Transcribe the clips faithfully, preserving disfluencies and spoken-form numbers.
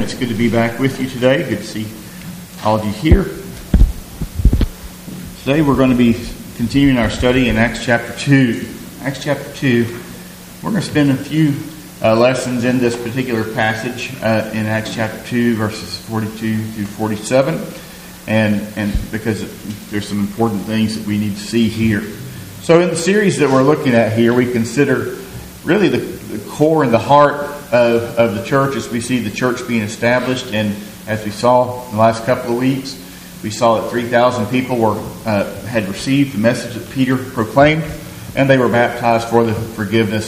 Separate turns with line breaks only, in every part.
It's good to be back with you today. Good to see all of you here. Today we're going to be continuing our study in Acts chapter two. Acts chapter two, we're going to spend a few uh, lessons in this particular passage uh, in Acts chapter two, verses forty-two through forty-seven. And, and because there's some important things that we need to see here. So in the series that we're looking at here, we consider really the, the core and the heart of, of the church as we see the church being established. And as we saw in the last couple of weeks, we saw that three thousand people were uh, had received the message that Peter proclaimed, and they were baptized for the forgiveness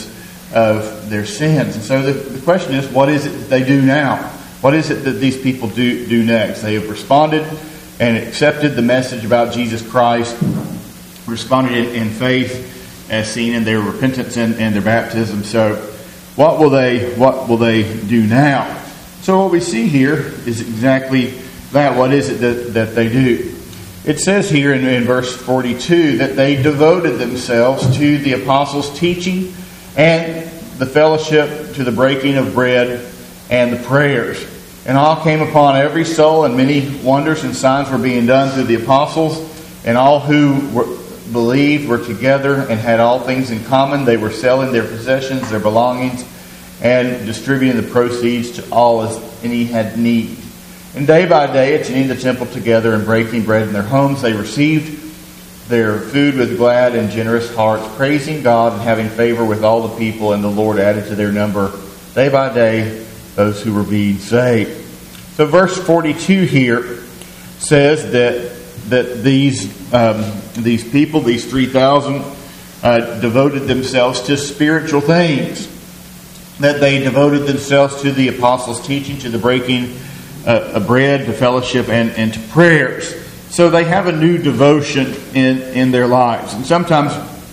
of their sins. And so the, the question is, what is it that they do now? What is it that these people do, do next? They have responded and accepted the message about Jesus Christ, responded in, in faith as seen in their repentance and, and their baptism. So what will they what will they do now? So what we see here is exactly that. What is it that, that they do? It says here in, in verse forty-two that they devoted themselves to the apostles' teaching and the fellowship, to the breaking of bread and the prayers. And all came upon every soul, and many wonders and signs were being done through the apostles. And all who were, believed were together and had all things in common. They were selling their possessions, their belongings, and distributing the proceeds to all as any had need. And day by day, attending the temple together and breaking bread in their homes, they received their food with glad and generous hearts, praising God and having favor with all the people. And the Lord added to their number day by day those who were being saved. So verse forty-two here says that that these um, these people, these three thousand, uh, devoted themselves to spiritual things. That they devoted themselves to the apostles' teaching, to the breaking uh, of bread, to fellowship, and, and to prayers. So they have a new devotion in, in their lives. And sometimes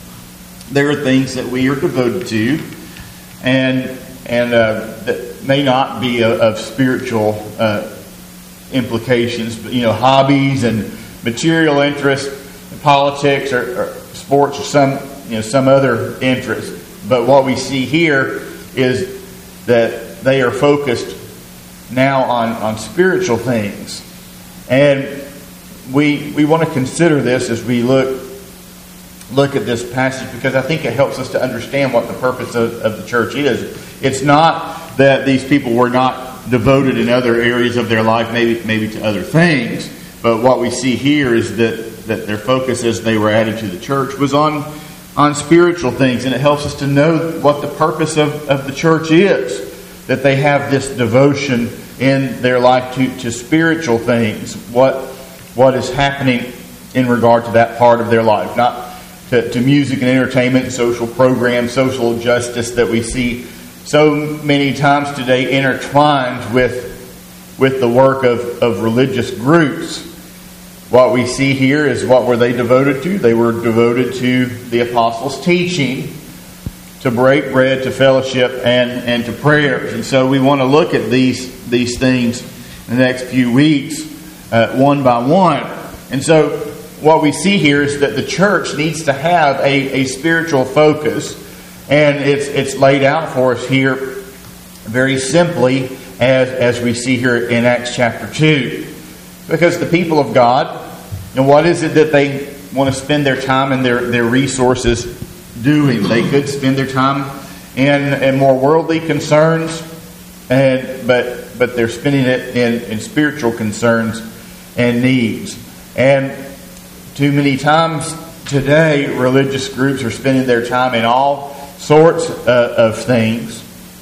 there are things that we are devoted to, and and uh, that may not be a, of spiritual uh, implications, but, you know, hobbies and material interest, politics or, or sports or some you know some other interest. But what we see here is that they are focused now on, on spiritual things. And we we want to consider this as we look look at this passage, because I think it helps us to understand what the purpose of, of the church is. It's not that these people were not devoted in other areas of their life, maybe maybe to other things, but what we see here is that, that their focus as they were added to the church was on, on spiritual things. And it helps us to know what the purpose of, of the church is. That they have this devotion in their life to, to spiritual things. What what is happening in regard to that part of their life. Not to, to music and entertainment, social programs, social justice that we see so many times today intertwined with, with the work of, of religious groups. What we see here is, what were they devoted to? They were devoted to the apostles' teaching, to break bread, to fellowship, and, and to prayers. And so we want to look at these, these things in the next few weeks, uh, one by one. And so what we see here is that the church needs to have a, a spiritual focus. And it's it's laid out for us here very simply as, as we see here in Acts chapter two. Because the people of God, and what is it that they want to spend their time and their, their resources doing? They could spend their time in, in more worldly concerns, and but but they're spending it in, in spiritual concerns and needs. And too many times today, religious groups are spending their time in all sorts uh, of things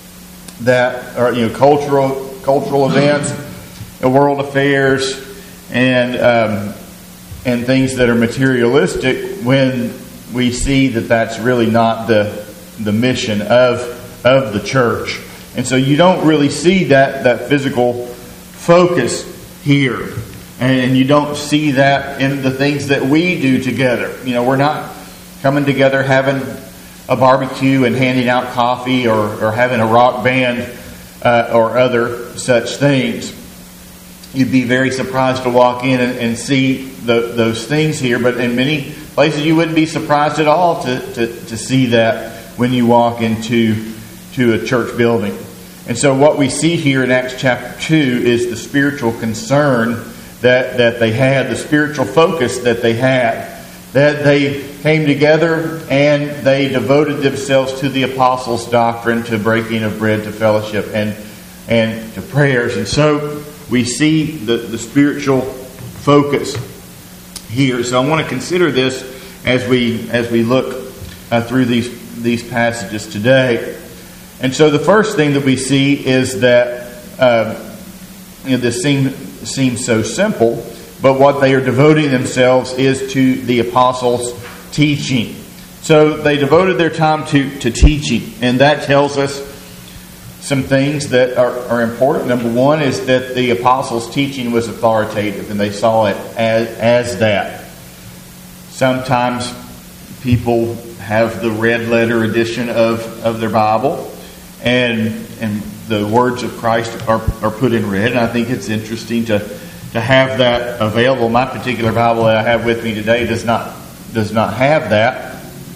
that are, you know, cultural cultural events, world affairs, and um, and things that are materialistic, when we see that that's really not the the mission of of the church. And so you don't really see that that physical focus here, and you don't see that in the things that we do together. You know, we're not coming together having a barbecue and handing out coffee, or, or having a rock band uh, or other such things. You'd be very surprised to walk in and, and see the, those things here, but in many places you wouldn't be surprised at all to, to, to see that when you walk into to a church building. And so what we see here in Acts chapter two is the spiritual concern that, that they had, the spiritual focus that they had. That they came together and they devoted themselves to the apostles' doctrine, to breaking of bread, to fellowship, and and to prayers. And so we see the, the spiritual focus here. So I want to consider this as we as we look uh, through these these passages today. And so the first thing that we see is that uh, you know, this seems seems so simple. But what they are devoting themselves is to the apostles' teaching. So they devoted their time to, to teaching. And that tells us some things that are, are important. Number one is that the apostles' teaching was authoritative. And they saw it as, as that. Sometimes people have the red letter edition of, of their Bible. And, and the words of Christ are, are put in red. And I think it's interesting to... to have that available. My particular Bible that I have with me today does not does not have that.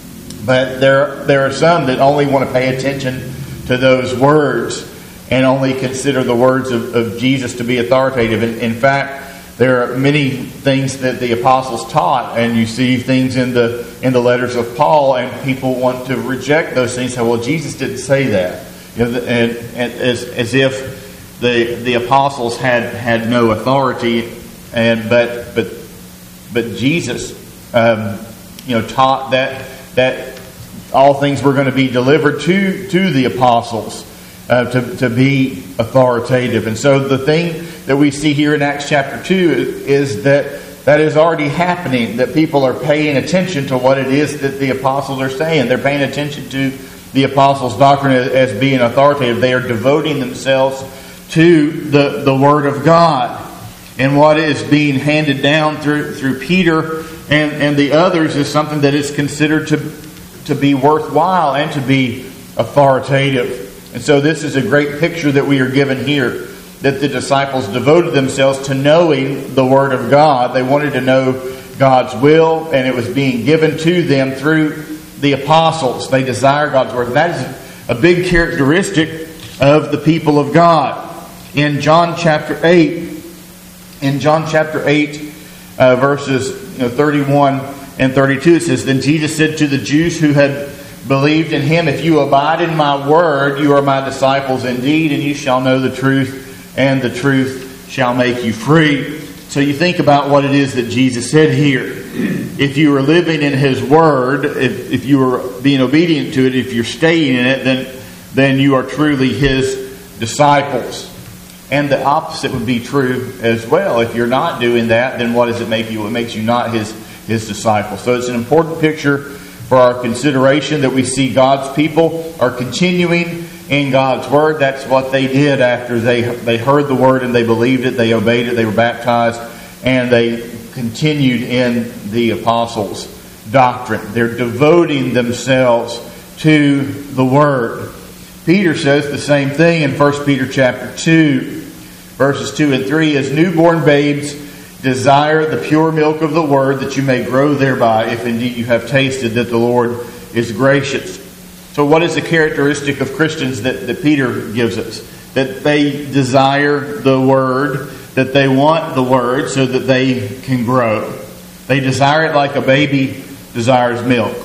But there there are some that only want to pay attention to those words and only consider the words of, of Jesus to be authoritative. In, in fact, there are many things that the apostles taught, and you see things in the in the letters of Paul, and people want to reject those things. Say, well, Jesus didn't say that, you know, and, and as as if The the apostles had, had no authority, and but but but Jesus, um, you know, taught that that all things were going to be delivered to to the apostles uh, to to be authoritative. And so the thing that we see here in Acts chapter two is that that is already happening. That people are paying attention to what it is that the apostles are saying. They're paying attention to the apostles' doctrine as, as being authoritative. They are devoting themselves to the, the Word of God and what is being handed down through through Peter and, and the others is something that is considered to to be worthwhile and to be authoritative. And so this is a great picture that we are given here, that the disciples devoted themselves to knowing the Word of God. They wanted to know God's will, and it was being given to them through the apostles. They desire God's Word. And that is a big characteristic of the people of God. In John chapter eight, in John chapter eight, uh, verses you know, thirty-one and thirty-two, it says, "Then Jesus said to the Jews who had believed in Him, 'If you abide in my word, you are my disciples indeed, and you shall know the truth, and the truth shall make you free.'" So you think about what it is that Jesus said here. If you are living in His word, if, if you are being obedient to it, if you're staying in it, then then you are truly His disciples. And the opposite would be true as well. If you're not doing that, then what does it make you? It makes you not His, His disciples. So it's an important picture for our consideration that we see God's people are continuing in God's Word. That's what they did after they, they heard the Word and they believed it, they obeyed it, they were baptized, and they continued in the apostles' doctrine. They're devoting themselves to the Word. Peter says the same thing in First Peter chapter two, verses two and three. "As newborn babes, desire the pure milk of the Word, that you may grow thereby, if indeed you have tasted that the Lord is gracious." So what is the characteristic of Christians that, that Peter gives us? That they desire the Word, that they want the Word so that they can grow. They desire it like a baby desires milk.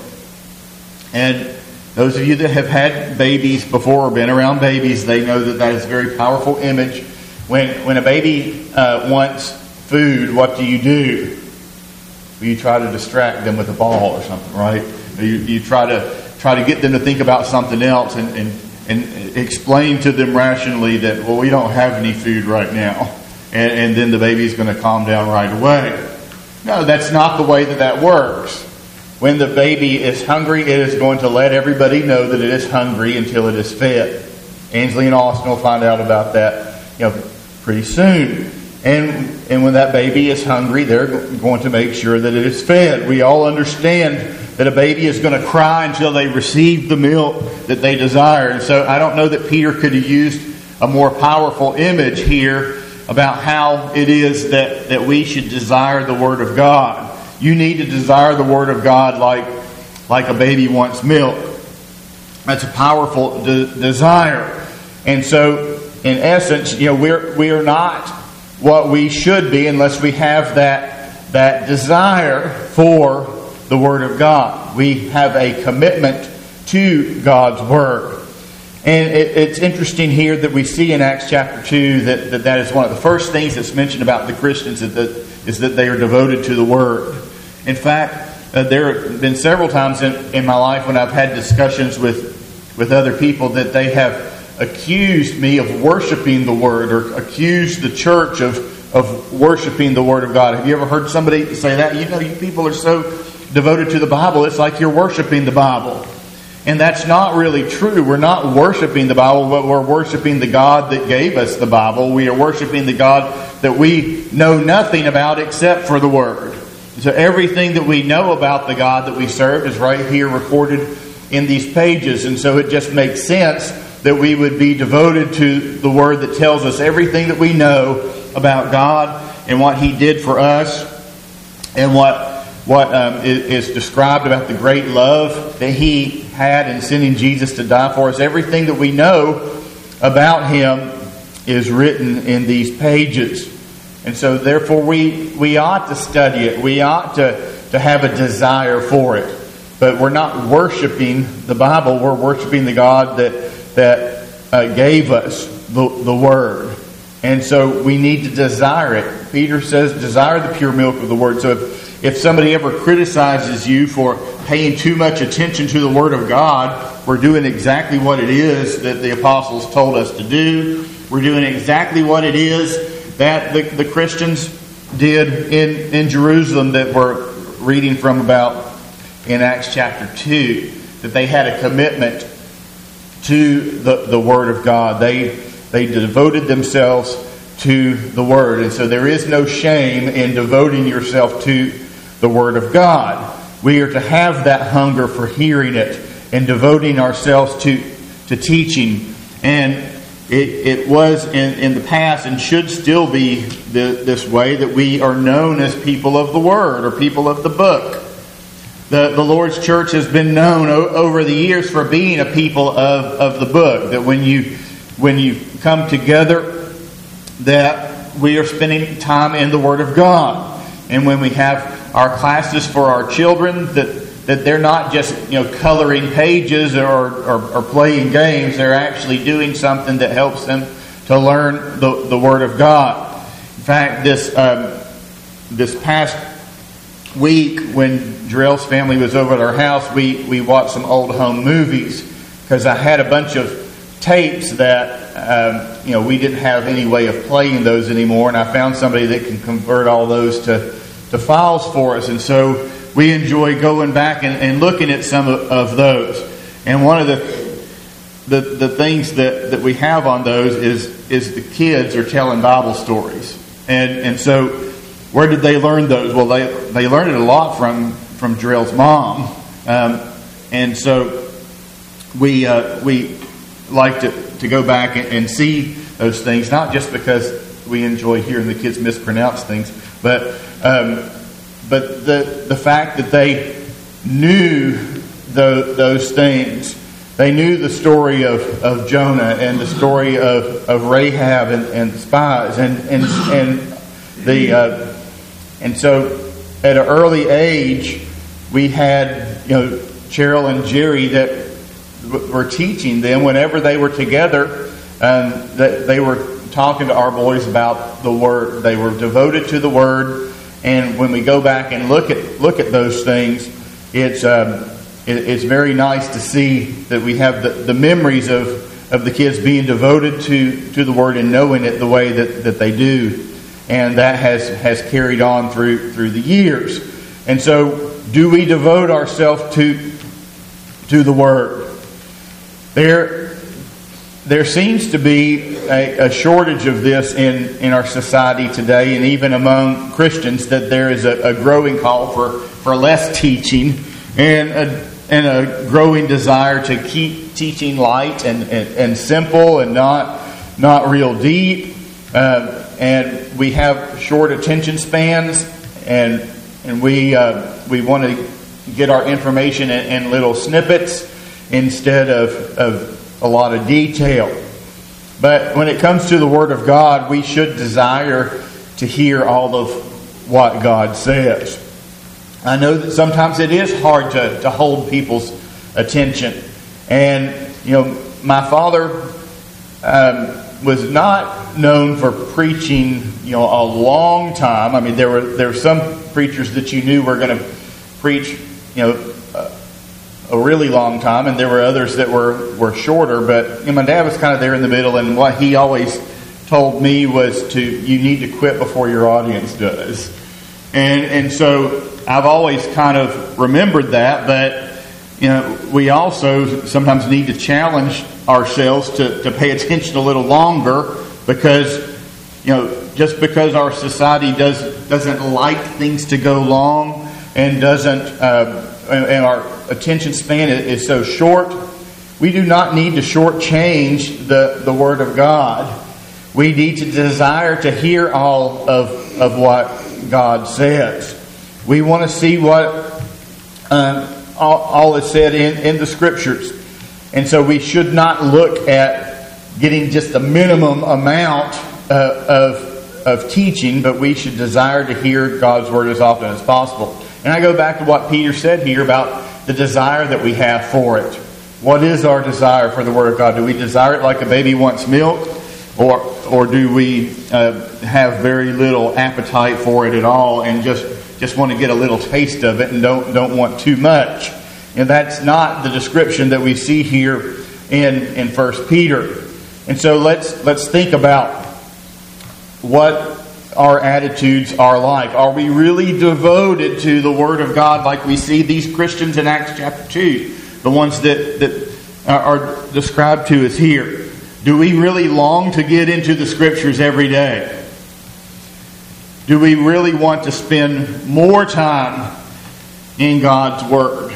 And those of you that have had babies before or been around babies, they know that that is a very powerful image. When when a baby uh, wants food, what do you do? Well, you try to distract them with a ball or something, right? You, you try to try to get them to think about something else and, and, and explain to them rationally that, well, we don't have any food right now. And, and then the baby's going to calm down right away. No, that's not the way that that works. When the baby is hungry, it is going to let everybody know that it is hungry until it is fed. Ainsley and Austin will find out about that, you know, pretty soon. And and when that baby is hungry, they're going to make sure that it is fed. We all understand that a baby is going to cry until they receive the milk that they desire. And so I don't know that Peter could have used a more powerful image here about how it is that, that we should desire the Word of God. You need to desire the Word of God like, like a baby wants milk. That's a powerful de- desire. And so, in essence, you know, we're we are not what we should be unless we have that that desire for the Word of God. We have a commitment to God's Word. And it, it's interesting here that we see in Acts chapter two that, that that is one of the first things that's mentioned about the Christians that, that, is that they are devoted to the Word. In fact, uh, there have been several times in, in my life when I've had discussions with, with other people that they have accused me of worshiping the Word or accused the church of, of worshiping the Word of God. Have you ever heard somebody say that? You know, you people are so devoted to the Bible, it's like you're worshiping the Bible. And that's not really true. We're not worshiping the Bible, but we're worshiping the God that gave us the Bible. We are worshiping the God that we know nothing about except for the Word. So everything that we know about the God that we serve is right here recorded in these pages. And so it just makes sense that we would be devoted to the Word that tells us everything that we know about God and what He did for us and what what um, is described about the great love that He had in sending Jesus to die for us. Everything that we know about Him is written in these pages. And so therefore we, we ought to study it. We ought to, to have a desire for it. But we're not worshiping the Bible. We're worshiping the God that, that uh, gave us the, the Word. And so we need to desire it. Peter says, desire the pure milk of the Word. So if If somebody ever criticizes you for paying too much attention to the Word of God, we're doing exactly what it is that the apostles told us to do. We're doing exactly what it is that the, the Christians did in, in Jerusalem that we're reading from about in Acts chapter two. That they had a commitment to the, the Word of God. They, they devoted themselves to the Word. And so there is no shame in devoting yourself to the Word of God. We are to have that hunger for hearing it and devoting ourselves to, to teaching. And it, it was in, in the past and should still be the, this way that we are known as people of the Word or people of the book. The, the Lord's church has been known o- over the years for being a people of, of the book. That when you when you come together, that we are spending time in the Word of God. And when we have our classes for our children, that, that they're not just, you know, coloring pages or, or, or playing games. They're actually doing something that helps them to learn the, the Word of God. In fact, this um, this past week when Jarrell's family was over at our house, we, we watched some old home movies because I had a bunch of tapes that um, you know we didn't have any way of playing those anymore, and I found somebody that can convert all those to to files for us, and so we enjoy going back and, and looking at some of, of those. And one of the, the the things that, that we have on those is is the kids are telling Bible stories, and and so where did they learn those? Well, they they learned it a lot from from Jarrell's mom, um, and so we uh, we like to to go back and, and see those things, not just because we enjoy hearing the kids mispronounce things, but Um, but the the fact that they knew the, those things, they knew the story of, of Jonah and the story of, of Rahab and, and the spies, and and and the uh, and so at an early age we had, you know, Cheryl and Jerry that were teaching them whenever they were together, um, that they were talking to our boys about the Word. They were devoted to the Word. And when we go back and look at look at those things, it's um, it, it's very nice to see that we have the, the memories of, of the kids being devoted to, to the Word and knowing it the way that, that they do. And that has, has carried on through through the years. And so, do we devote ourselves to to the Word? There There seems to be a, a shortage of this in, in our society today, and even among Christians, that there is a, a growing call for, for less teaching and a, and a growing desire to keep teaching light and, and, and simple and not not real deep. Uh, and we have short attention spans, and and we uh, we want to get our information in, in little snippets instead of, of a lot of detail. But when it comes to the Word of God, we should desire to hear all of what God says. I know that sometimes it is hard to, to hold people's attention. And, you know, my father um, was not known for preaching, you know, a long time. I mean, there were there were some preachers that you knew were going to preach, you know, a, a really long time, and there were others that were, were shorter. But you know, my dad was kind of there in the middle, and what he always told me was to, you need to quit before your audience does. And and so I've always kind of remembered that, but you know, we also sometimes need to challenge ourselves to, to pay attention a little longer, because, you know, just because our society does, doesn't like things to go long and doesn't, uh, and, and our attention span is, is so short, we do not need to shortchange the, the Word of God. We need to desire to hear all of, of what God says. We want to see what uh, all, all is said in, in the Scriptures. And so we should not look at getting just a minimum amount uh, of, of teaching, but we should desire to hear God's Word as often as possible. And I go back to what Peter said here about the desire that we have for it. What is our desire for the Word of God? Do we desire it like a baby wants milk? Or or do we uh, have very little appetite for it at all and just, just want to get a little taste of it and don't don't want too much? And that's not the description that we see here in, in First Peter. And so let's let's think about what our attitudes are like. Are we really devoted to the Word of God like we see these Christians in Acts chapter two? The ones that, that are described to us here. Do we really long to get into the Scriptures every day? Do we really want to spend more time in God's Word?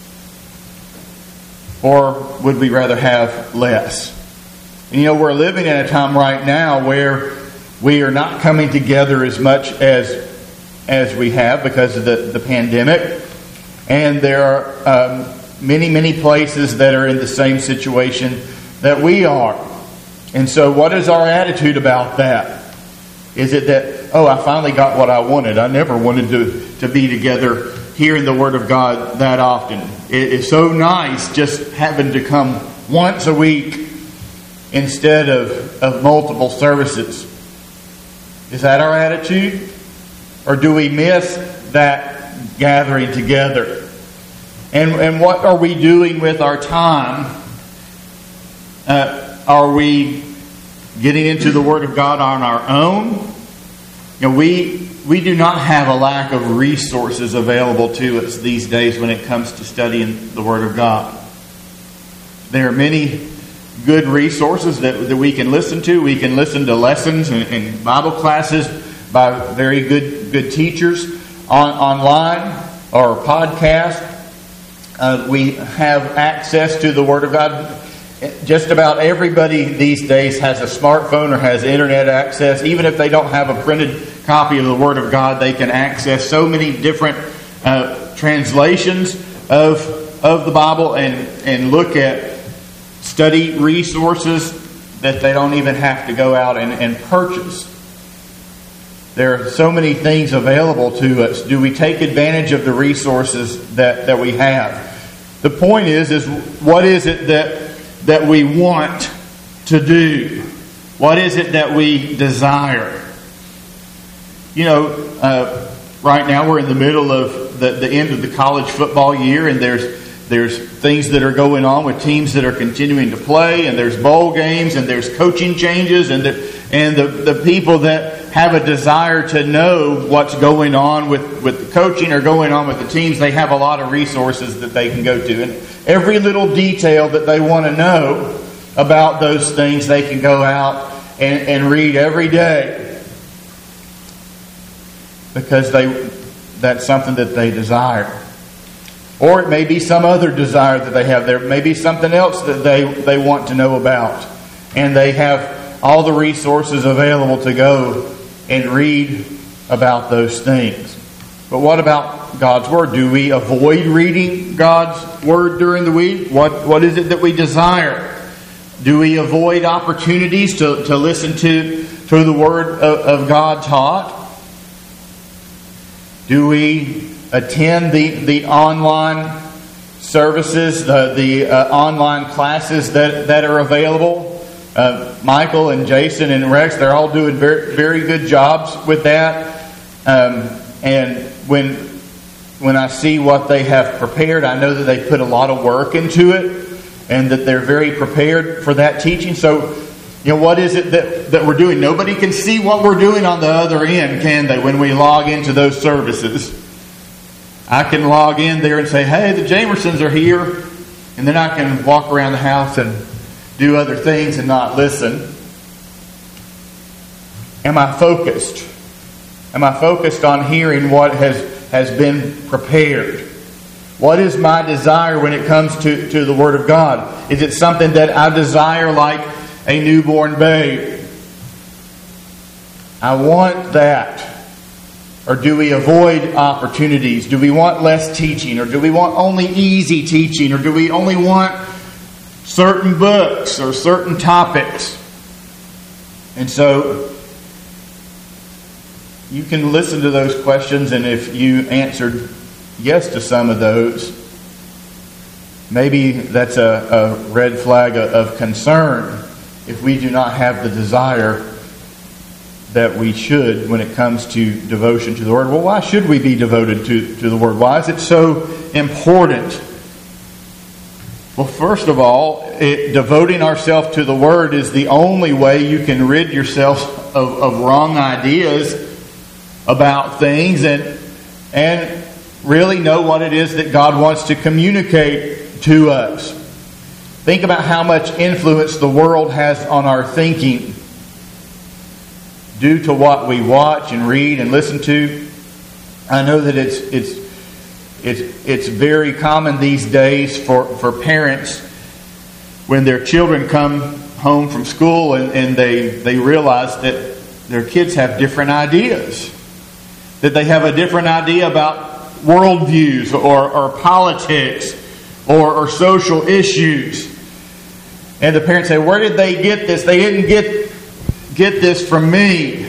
Or would we rather have less? And you know, we're living in a time right now where we are not coming together as much as as we have because of the, the pandemic. And there are um, many, many places that are in the same situation that we are. And so what is our attitude about that? Is it that, oh, I finally got what I wanted. I never wanted to, to be together hearing the Word of God that often. It is so nice just having to come once a week instead of, of multiple services. Is that our attitude? Or do we miss that gathering together? And, and what are we doing with our time? Uh, Are we getting into the Word of God on our own? You know, we we do not have a lack of resources available to us these days when it comes to studying the Word of God. There are many good resources that, that we can listen to. We can listen to lessons and, and Bible classes by very good good teachers on, online or podcast. Uh, we have access to the Word of God. Just about everybody these days has a smartphone or has internet access. Even if they don't have a printed copy of the Word of God, they can access so many different uh, translations of of the Bible and, and look at study resources that they don't even have to go out and, and purchase. There are so many things available to us. Do we take advantage of the resources that, that we have? The point is, is what is it that that we want to do? What is it that we desire? You know, uh, right now we're in the middle of the, the end of the college football year, and there's there's things that are going on with teams that are continuing to play, and there's bowl games, and there's coaching changes, and the, and the, the people that have a desire to know what's going on with, with the coaching or going on with the teams, they have a lot of resources that they can go to. And every little detail that they want to know about those things, they can go out and, and read every day. Because they that's something that they desire. Or it may be some other desire that they have. There may be something else that they, they want to know about. And they have all the resources available to go and read about those things. But what about God's Word? Do we avoid reading God's Word during the week? What What is it that we desire? Do we avoid opportunities to, to listen to, to the Word of, of God taught? Do we attend the, the online services, the, the uh, online classes that, that are available? Uh, Michael and Jason and Rex, they're all doing very, very good jobs with that. Um, and when, when I see what they have prepared, I know that they put a lot of work into it and that they're very prepared for that teaching. So, you know, what is it that, that we're doing? Nobody can see what we're doing on the other end, can they, when we log into those services? I can log in there and say, hey, the Jamersons are here. And then I can walk around the house and do other things and not listen. Am I focused? Am I focused on hearing what has, has been prepared? What is my desire when it comes to, to the Word of God? Is it something that I desire like a newborn babe? I want that. Or do we avoid opportunities? Do we want less teaching? Or do we want only easy teaching? Or do we only want certain books or certain topics? And so you can listen to those questions, and if you answered yes to some of those, maybe that's a, a red flag of concern if we do not have the desire that we should when it comes to devotion to the Word. Well, why should we be devoted to, to the Word? Why is it so important? Well, first of all, it, devoting ourselves to the Word is the only way you can rid yourself of, of wrong ideas about things and and really know what it is that God wants to communicate to us. Think about how much influence the world has on our thinking due to what we watch and read and listen to. I know that it's it's it's it's very common these days for, for parents when their children come home from school and, and they, they realize that their kids have different ideas. That they have a different idea about worldviews or, or politics or, or social issues. And the parents say, where did they get this? They didn't get get this from me.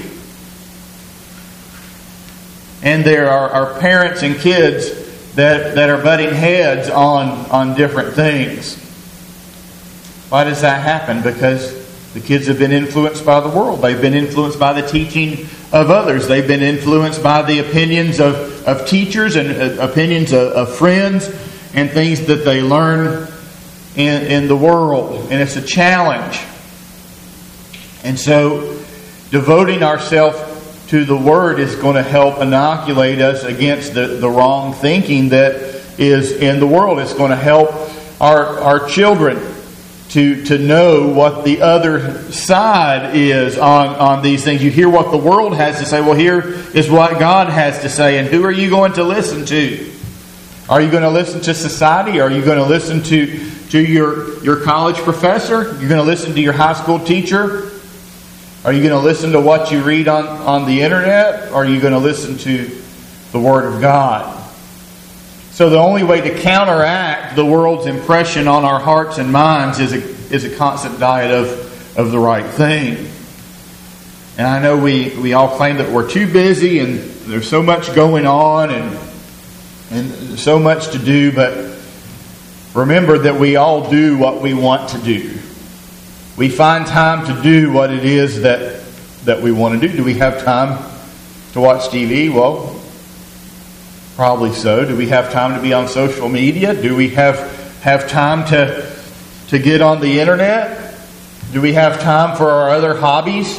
And there are, are parents and kids that, that are butting heads on, on different things. Why does that happen? Because the kids have been influenced by the world. They've been influenced by the teaching of others. They've been influenced by the opinions of, of teachers and uh, opinions of, of friends and things that they learn in, in the world. And it's a challenge. And so devoting ourselves to the Word is going to help inoculate us against the, the wrong thinking that is in the world. It's going to help our, our children to, to know what the other side is on, on these things. You hear what the world has to say. Well, here is what God has to say. And who are you going to listen to? Are you going to listen to society? Are you going to listen to, to your, your college professor? You're going to listen to your high school teacher? Are you going to listen to what you read on, on the internet? Or are you going to listen to the Word of God? So the only way to counteract the world's impression on our hearts and minds is a, is a constant diet of, of the right thing. And I know we, we all claim that we're too busy and there's so much going on and, and so much to do, but remember that we all do what we want to do. We find time to do what it is that, that we want to do. Do we have time to watch T V? Well, probably so. Do we have time to be on social media? Do we have have time to to get on the internet? Do we have time for our other hobbies?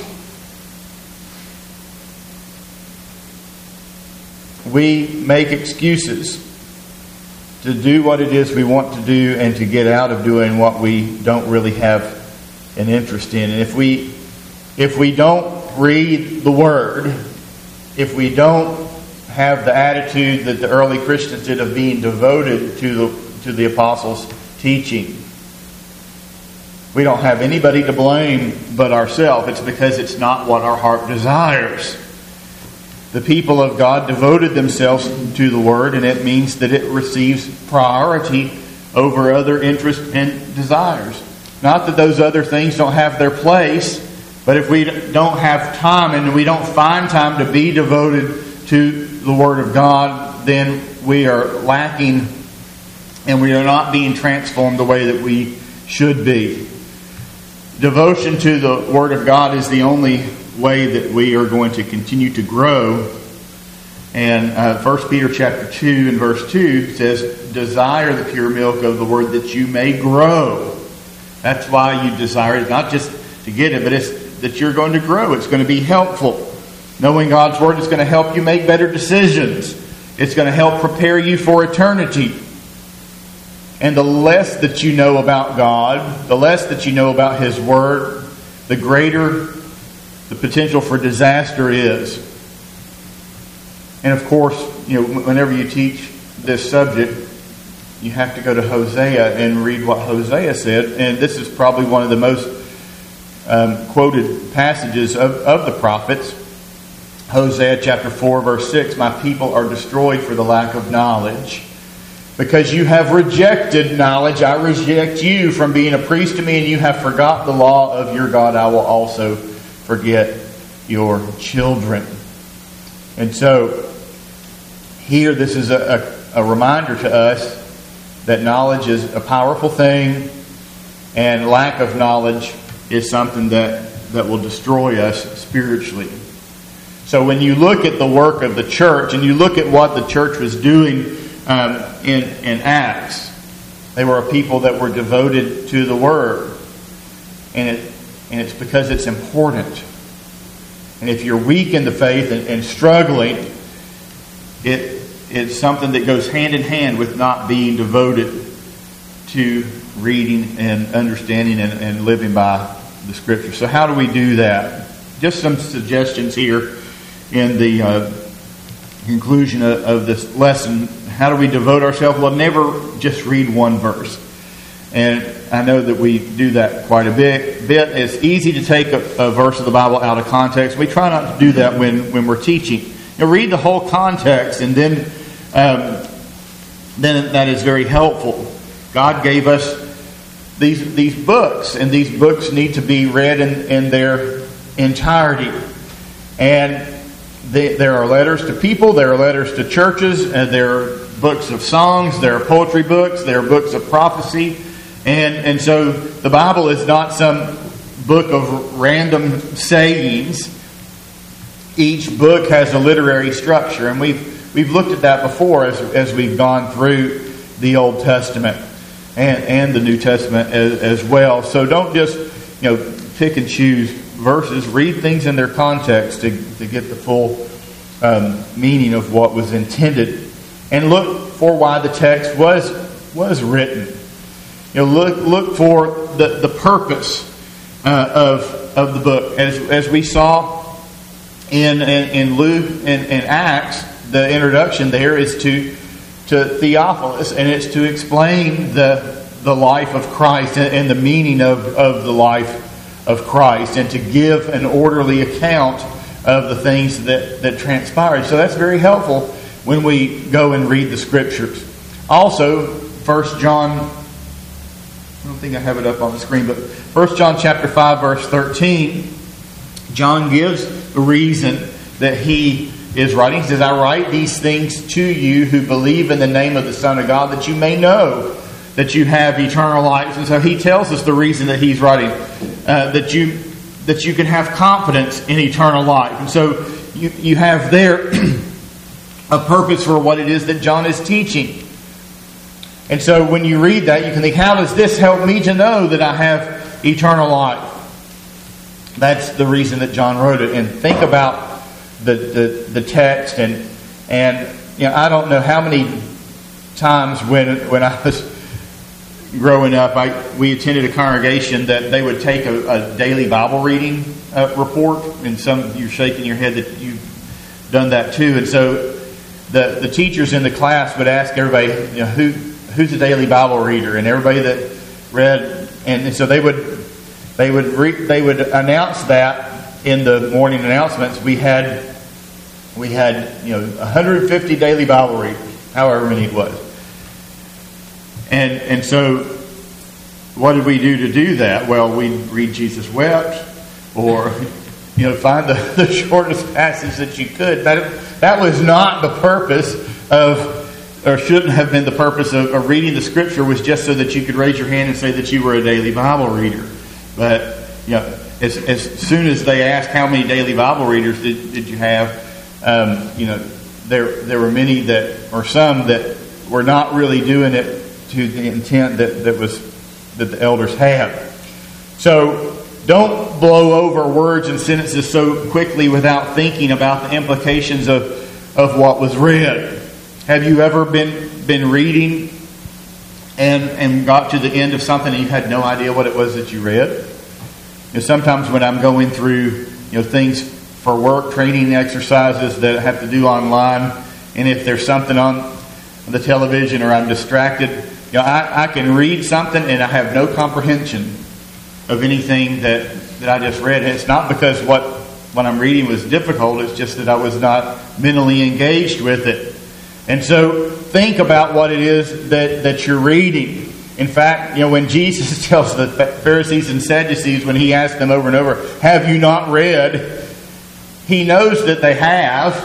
We make excuses to do what it is we want to do and to get out of doing what we don't really have an interest in. And if we if we don't read the Word, if we don't have the attitude that the early Christians did of being devoted to the to the apostles' teaching, we don't have anybody to blame but ourselves. It's because it's not what our heart desires. The people of God devoted themselves to the Word, and it means that it receives priority over other interests and desires. Not that those other things don't have their place, but if we don't have time and we don't find time to be devoted to the Word of God, then we are lacking and we are not being transformed the way that we should be. Devotion to the Word of God is the only way that we are going to continue to grow. And uh, First Peter chapter two and verse two says, desire the pure milk of the Word that you may grow. That's why you desire it, not just to get it, but it's that you're going to grow. It's going to be helpful. Knowing God's Word is going to help you make better decisions. It's going to help prepare you for eternity. And the less that you know about God, the less that you know about His Word, the greater the potential for disaster is. And of course, you know, whenever you teach this subject, you have to go to Hosea and read what Hosea said. And this is probably one of the most um, quoted passages of, of the prophets. Hosea chapter four, verse six, my people are destroyed for the lack of knowledge. Because you have rejected knowledge, I reject you from being a priest to me, and you have forgot the law of your God, I will also forget your children. And so, here this is a, a, a reminder to us that knowledge is a powerful thing, and lack of knowledge is something that, that will destroy us spiritually. So when you look at the work of the church, and you look at what the church was doing um, in, in Acts, they were a people that were devoted to the Word. And, it, and it's because it's important. And if you're weak in the faith and, and struggling, it it's something that goes hand in hand with not being devoted to reading and understanding and, and living by the Scripture. So how do we do that? Just some suggestions here in the uh, conclusion of, of this lesson. How do we devote ourselves? Well, never just read one verse. And I know that we do that quite a bit. bit. It's easy to take a, a verse of the Bible out of context. We try not to do that when, when we're teaching. You know, read the whole context, and then um, then that is very helpful. God gave us these these books, and these books need to be read in, in their entirety. And they, there are letters to people, there are letters to churches, and there are books of songs, there are poetry books, there are books of prophecy. And and so the Bible is not some book of random sayings. Each book has a literary structure, and we've we've looked at that before as as we've gone through the Old Testament and and the New Testament as, as well. So don't just you know pick and choose verses. Read things in their context to to get the full um, meaning of what was intended, and look for why the text was was written. You know, look look for the, the purpose uh, of of the book. As as we saw in in, in Luke and in, in Acts, the introduction there is to to Theophilus, and it's to explain the the life of Christ and, and the meaning of, of the life of Christ, and to give an orderly account of the things that, that transpired. So that's very helpful when we go and read the Scriptures. Also, First John. I don't think I have it up on the screen, but First John chapter five, verse thirteen, John gives the reason that he is writing. He says, I write these things to you who believe in the name of the Son of God, that you may know that you have eternal life. And so he tells us the reason that he's writing, uh, that you that you can have confidence in eternal life. And so you, you have there a purpose for what it is that John is teaching. And so when you read that, you can think, how does this help me to know that I have eternal life? That's the reason that John wrote it. And think about the the, the text. And, and you know, I don't know how many times when when I was growing up, I we attended a congregation that they would take a, a daily Bible reading uh, report. And some you're shaking your head that you've done that too. And so the, the teachers in the class would ask everybody, you know, who... who's a daily Bible reader? And everybody that read, and so they would they would re, they would announce that in the morning announcements. We had we had you know one hundred fifty daily Bible readers, however many it was, and and so what did we do to do that? Well, we read Jesus wept, or you know, find the, the shortest passage that you could. That that was not the purpose of, or shouldn't have been the purpose of, of reading the Scripture. Was just so that you could raise your hand and say that you were a daily Bible reader. But you know, as as soon as they asked how many daily Bible readers did, did you have, um, you know, there there were many that, or some that were not really doing it to the intent that, that was that the elders had. So don't blow over words and sentences so quickly without thinking about the implications of, of what was read. Have you ever been been reading and and got to the end of something and you had no idea what it was that you read? You know, sometimes when I'm going through you know things for work, training exercises that I have to do online, and if there's something on the television or I'm distracted, you know, I, I can read something and I have no comprehension of anything that, that I just read. And it's not because what, what I'm reading was difficult, it's just that I was not mentally engaged with it. And so think about what it is that, that you're reading. In fact, you know, when Jesus tells the Pharisees and Sadducees, when he asked them over and over, have you not read? He knows that they have,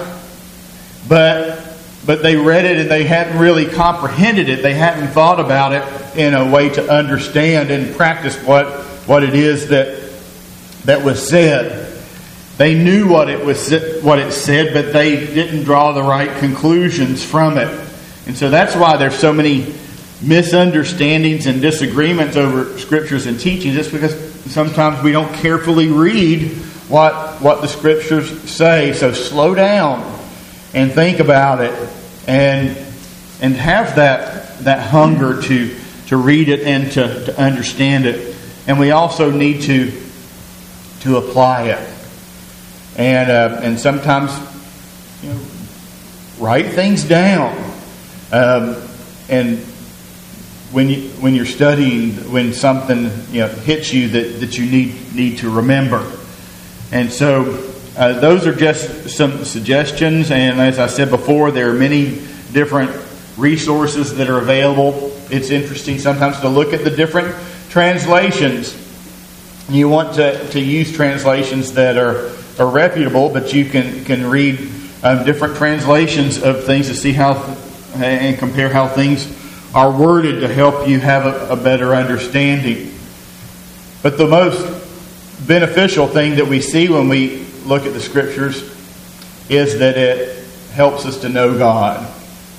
but but they read it and they hadn't really comprehended it. They hadn't thought about it in a way to understand and practice what, what it is that that was said. They knew what it was what it said, but they didn't draw the right conclusions from it. And so that's why there's so many misunderstandings and disagreements over Scriptures and teachings. Just because sometimes we don't carefully read what what the Scriptures say. So slow down and think about it, and and have that that hunger to to read it and to, to understand it. And we also need to to apply it. And uh, and sometimes, you know, write things down. Um, and when you when you're studying, when something you know hits you that, that you need need to remember. And so uh, those are just some suggestions. And as I said before, there are many different resources that are available. It's interesting sometimes to look at the different translations. You want to, to use translations that are, are reputable, but you can can read um, different translations of things to see how and compare how things are worded to help you have a, a better understanding. But the most beneficial thing that we see when we look at the Scriptures is that it helps us to know God.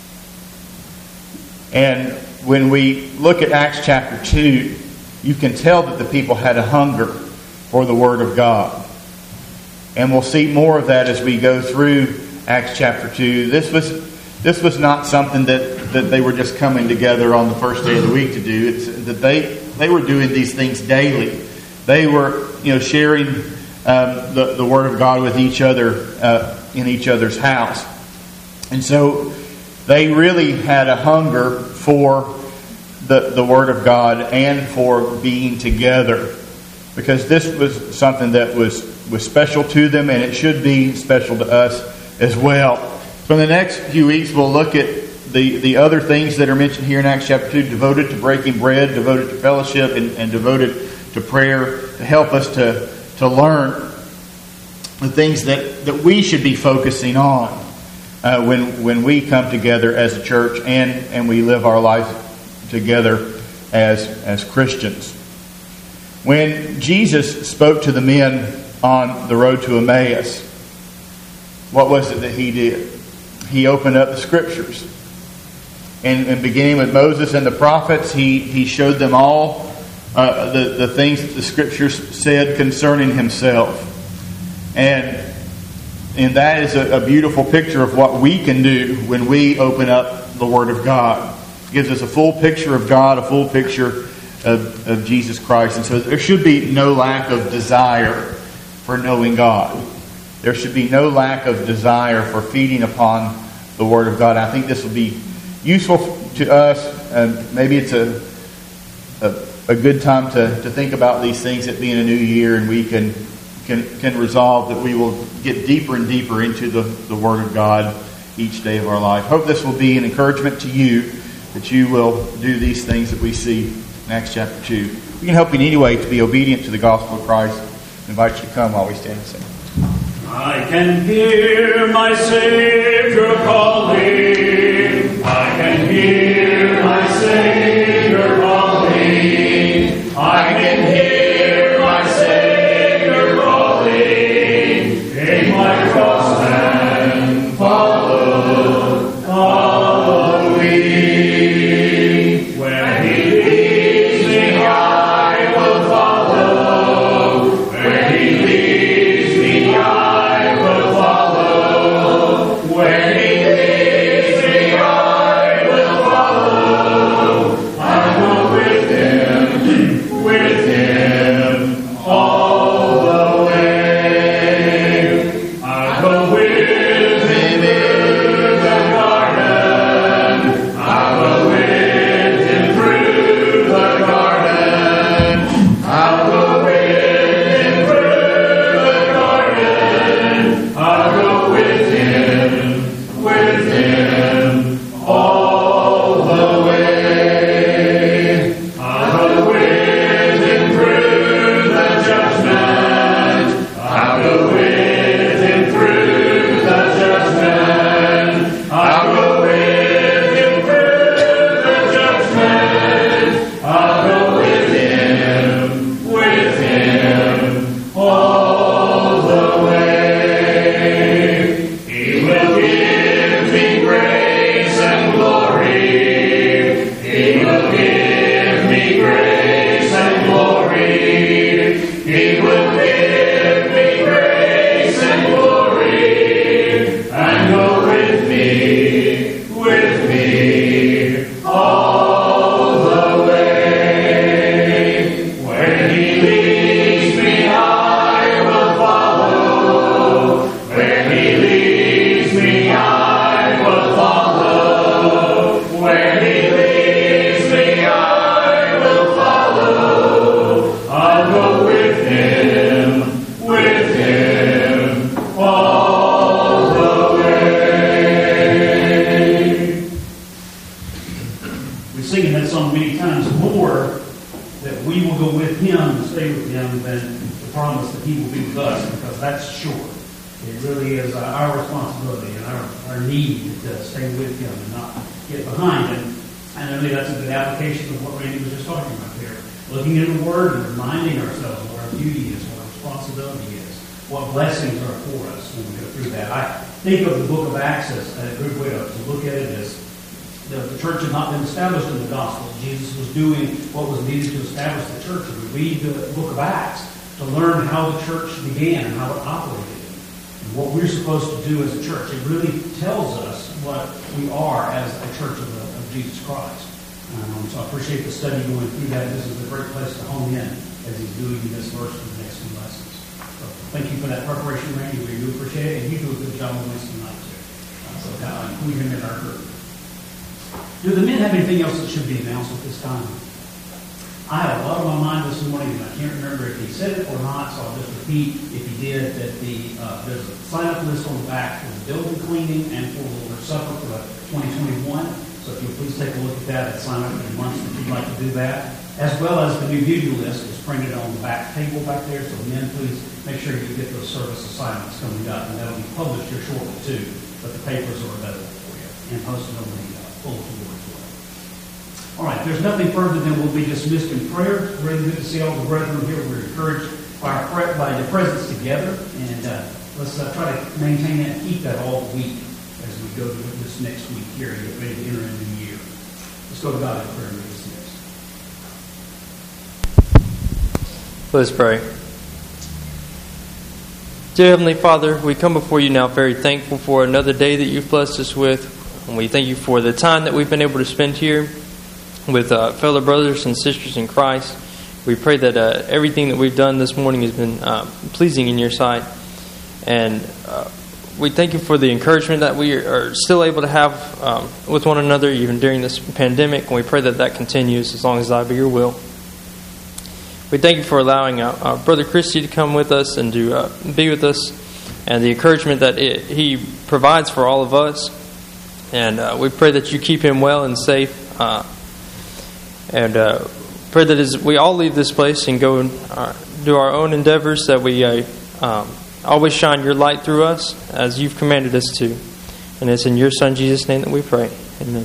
And when we look at Acts chapter two, you can tell that the people had a hunger for the Word of God. And we'll see more of that as we go through Acts chapter two. This was this was not something that, that they were just coming together on the first day of the week to do. It's that they, they were doing these things daily. They were, you know, sharing um, the, the Word of God with each other uh, in each other's house. And so they really had a hunger for the, the Word of God and for being together, because this was something that was, was special to them, and it should be special to us as well. So in the next few weeks, we'll look at the, the other things that are mentioned here in Acts chapter two, devoted to breaking bread, devoted to fellowship, and, and devoted to prayer, to help us to, to learn the things that, that we should be focusing on uh, when when we come together as a church and, and we live our lives together as, as Christians. When Jesus spoke to the men on the road to Emmaus, what was it that he did? He opened up the Scriptures. And, and beginning with Moses and the prophets, he, he showed them all Uh, the, the things that the Scriptures said concerning himself. And and that is a, a beautiful picture of what we can do when we open up the Word of God. It gives us a full picture of God, a full picture of, of Jesus Christ. And so there should be no lack of desire for knowing God. There should be no lack of desire for feeding upon the Word of God. I think this will be useful to us. And maybe it's a, a a good time to, to think about these things at being a new year, and we can can can resolve that we will get deeper and deeper into the, the Word of God each day of our life. Hope this will be an encouragement to you, that you will do these things that we see in Acts chapter two. We can help you in any way to be obedient to the gospel of Christ. I invite you to come while we stand and sing.
I can hear my Savior calling. I can hear my Savior calling. I can hear my Savior calling. Take my cross and follow, follow me. Where He leads me, I will follow. Where He leads me, I will follow. Where He leads me, I will follow. I go with Him, with Him all the way. I go with Him in the garden. I go with Him through the garden. I'll go with Him through the garden. I'll go with Him, with Him all the way. I'll go with Him through the judgment. I'll go with Him through the judgment. I'll go with Him through the judgment. I'll go with Him, with Him all the way. He will give me grace and glory. He will give me grace and glory. He will give me grace and glory. And go with me, with me all the way. Where He leads me, I will follow. Where He leads me, I will follow. Where He leads me, I will follow. I'll go with Him, with Him all the way. We've seen that song many times more, that we will go with Him and stay with Him than the promise that He will be with us, because that's sure. It really is uh, our responsibility and our, our need to stay with Him and not get behind Him. And I think that's a good application of what Randy was just talking about there. Looking in the Word and reminding ourselves what our duty is, what our responsibility is, what blessings are for us when we go through that. I think of the book of Acts as a good way to, to look at it as the, the church had not been established in the gospel. Jesus was doing what was needed to establish the church. And we read the book of Acts to learn how the church began and how it operated. What we're supposed to do as a church. It really tells us what we are as a church of, the, of Jesus Christ. Um, so I appreciate the study going through that. This is a great place to hone in as he's doing this verse for the next few lessons. So thank you for that preparation, Randy. We do appreciate it. And you do a good job on this tonight, too. Uh, so uh, include him in our group. Do the men have anything else that should be announced at this time? I had a lot on my mind this morning, and I can't remember if he said it or not, so I'll just repeat, if he did, that the uh, there's a sign-up list on the back for the building cleaning and for the Lord's Supper for twenty twenty-one. So if you'll please take a look at that and sign up for the months that you'd like to do that. As well as the new video list is printed on the back table back there, so men, please make sure you get those service assignments coming up, and that'll be published here shortly too, but the papers are available for you and posted on the uh, bulletin board as well. All right, there's nothing further than we'll be dismissed in prayer. It's really good to see all the brethren here. We're encouraged by, our, by the presence together, and uh, let's uh, try to maintain that and keep that all week as we go to this next week here and get ready to enter into the year. Let's go to God in prayer and be dismissed.
Let's pray. Dear Heavenly Father, we come before you now very thankful for another day that you've blessed us with, and we thank you for the time that we've been able to spend here with uh, fellow brothers and sisters in Christ. We pray that uh, everything that we've done this morning has been uh, pleasing in your sight. And uh, we thank you for the encouragement that we are still able to have um, with one another even during this pandemic. And we pray that that continues as long as thy be your will. We thank you for allowing uh, uh, Brother Christy to come with us and to uh, be with us, and the encouragement that it, he provides for all of us. And uh, we pray that you keep him well and safe. Uh, and uh, pray that as we all leave this place and go and uh, do our own endeavors, that we uh, um, always shine your light through us as you've commanded us to. And it's in your Son, Jesus' name, that we pray. Amen.